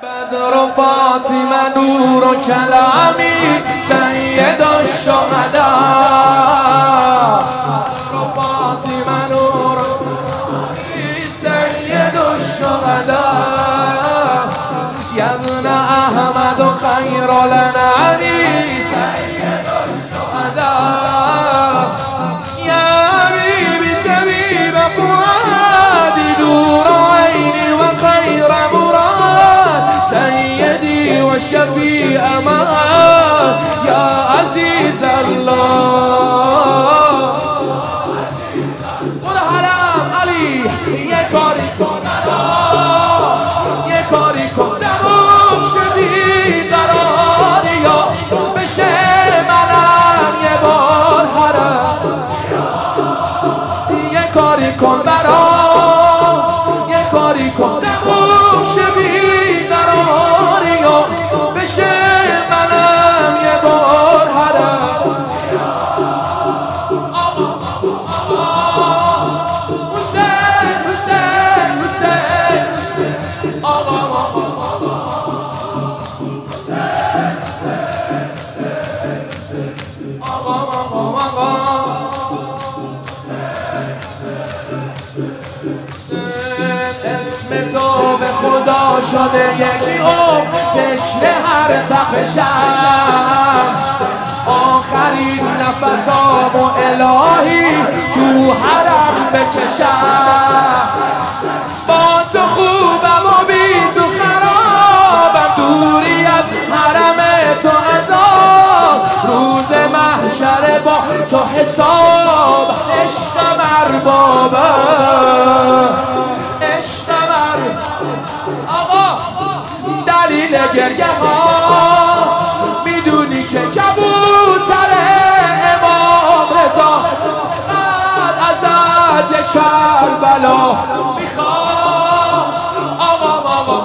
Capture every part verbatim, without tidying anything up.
بدر و فاطمه نور و کلامی سید الشهدا. بدر و فاطمه نور و کلامی سید الشهدا. یا ابن احمد و خیر الانام سید الشهدا. یا حبیبی طبیب فؤادی نور عینی و خیر مراد سیدی و شفیع ما یا عزیز الله. برو حرم علی یه کاری کن یه کاری کن تموم شدی قراری یا بشه منم یه بار حرم. یه کاری کن برام یه کاری کن تموم شدی قراری یا بشه منم یه بار حرم. حسین حسین حسین آقا اسم تو به خدا شده یکی عمر تکله هر تپشم. آخرین نفسامو الهی تو حرم بکشم. با تو خوبم و بی تو خرابم دوری از حرم تو عذاب. روز محشر با تو حساب عشقم اربابم عشقم آقا. دلیل گریه ها میدونی که کبوتر امام رضا بعد ازت یک کربلا میخواد. آقا آقا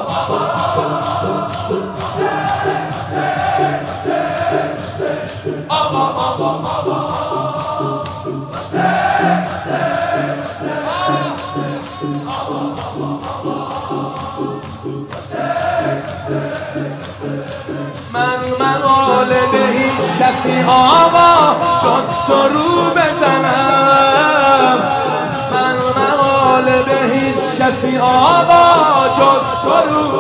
آقا آقا من مقاله به هیچ کسی آقا جز تو رو بزنم. من مقاله به هیچ کسی آقا جز تو رو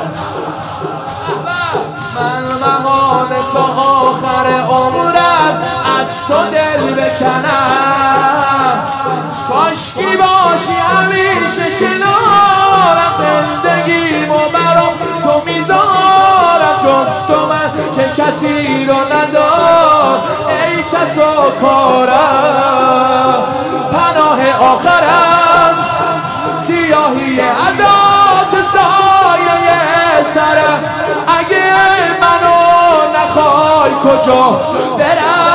من مقاله تا آخر عمرم از تو دل بکنم. کاشکی باشی همیشه کنارم زندگیمو برام تو میذارم. جز تو من که کسی رو ندار ای کس و کارم. پناه آخرم سیاهی عدات سایه سرم. اگه منو نخوای کجا برم